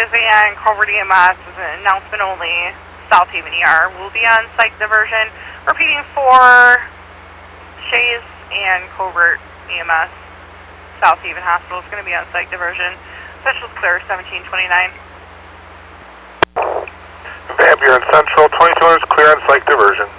and Covert EMS is an announcement only. South Haven ER will be on psych diversion. Repeating for Shays and Covert EMS. South Haven Hospital is going to be on psych diversion. Specialist clear 1729. Van Buren Central, 2200 is clear on psych diversion.